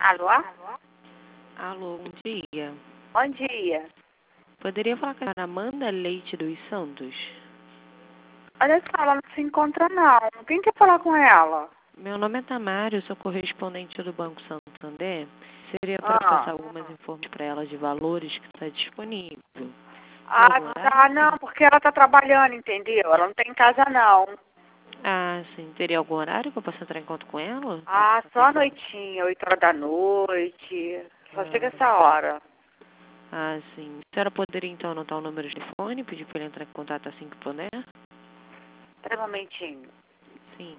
Alô? Alô, bom dia. Bom dia. Poderia falar com a senhora Amanda Leite dos Santos? Olha só, ela não se encontra não. Quem quer falar com ela? Meu nome é Tamara, eu sou correspondente do Banco Santander. Seria para passar algumas informações para ela de valores que está disponível. Tá, não, porque ela tá trabalhando, entendeu? Ela não tá em casa não. Ah, sim. Teria algum horário que eu possa entrar em contato com ela? Só à noitinha, 8 horas da noite. Só chega essa hora. Ah, sim. A senhora poderia então anotar o número de telefone e pedir para ele entrar em contato assim que puder? Espera um momentinho. Sim.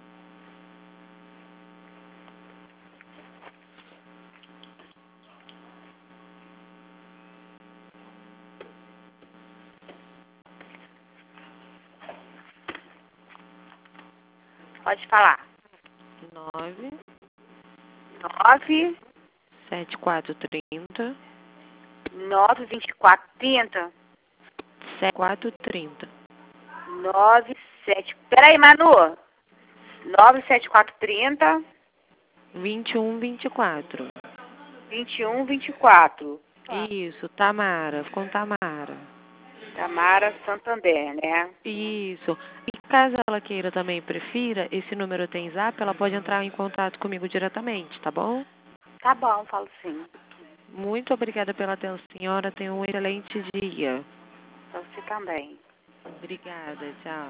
Pode falar. 9 9 7430 9 24 30 7430. 9 7. Peraí, Manu. 9 7 4 30 2124. 21 24. Isso, Tamara, com Tamara. Tamara Santander, né? Isso. E caso ela queira também prefira, esse número tem zap, ela pode entrar em contato comigo diretamente, tá bom? Tá bom, falo sim. Muito obrigada pela atenção, senhora. Tenha um excelente dia. Pra você também. Obrigada, tchau.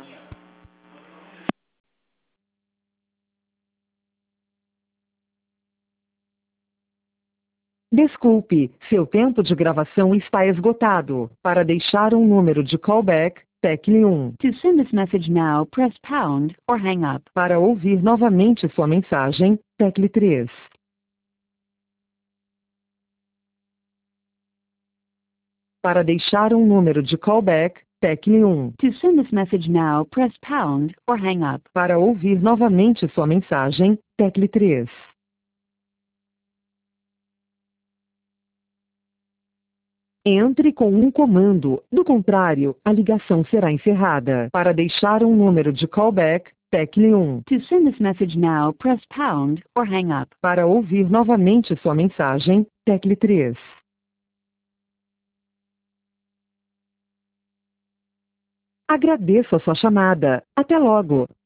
Desculpe, seu tempo de gravação está esgotado. Para deixar um número de callback, tecle 1. To send this message now, press pound or hang up. Para ouvir novamente sua mensagem, tecle 3. Para deixar um número de callback, tecle 1. To send this message now, press pound or hang up. Para ouvir novamente sua mensagem, tecle 3. Entre com um comando, do contrário, a ligação será encerrada. Para deixar um número de callback, tecle 1. To send this message now, press pound or hang up. Para ouvir novamente sua mensagem, tecle 3. Agradeço a sua chamada. Até logo.